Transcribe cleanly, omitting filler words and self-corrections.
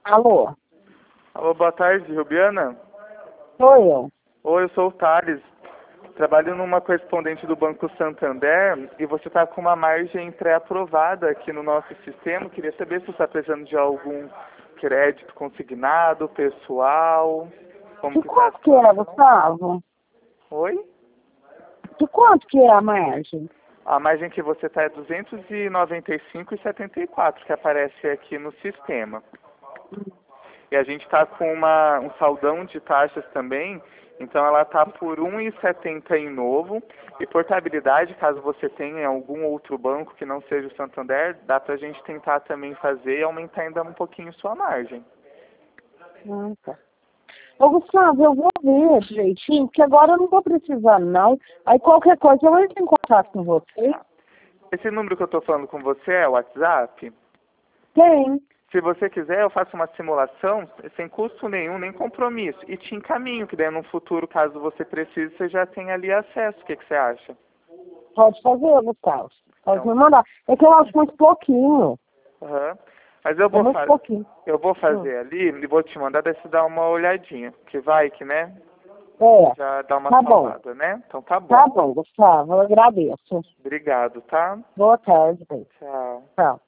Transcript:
Alô? Alô, boa tarde, Rubiana. Sou eu. Oi, eu sou o Thales. Trabalho numa correspondente do Banco Santander e você está com uma margem pré-aprovada aqui no nosso sistema. Queria saber se você está precisando de algum crédito consignado, pessoal. Como De que está a quanto que é, situação? Gustavo? Oi? De quanto que é a margem? A margem que você está é 295,74 que aparece aqui no sistema. E a gente está com um saldão de taxas também, então ela está por 1,70 em novo. E portabilidade, caso você tenha em algum outro banco que não seja o Santander, dá para a gente tentar também fazer e aumentar ainda um pouquinho sua margem. Tá. Ô, Gustavo, eu vou ver direitinho, porque agora eu não estou precisando, não. Aí qualquer coisa eu entro em contato com você. Esse número que eu estou falando com você é o WhatsApp? Tem. Se você quiser, eu faço uma simulação sem custo nenhum, nem compromisso. E te encaminho, que daí no futuro, caso você precise, você já tem ali acesso. O que você acha? Pode fazer, Gustavo. Pode Então, me mandar. É que eu acho muito pouquinho. aham. Mas É muito pouquinho. eu vou fazer ali e vou te mandar, daí você dá uma olhadinha. Que vai que, né? É, Já dá uma tá bom. salvada, né? Então tá Tá bom. bom, Gustavo. Eu agradeço. Obrigado, tá? Boa tarde, bem. Tchau. Tchau.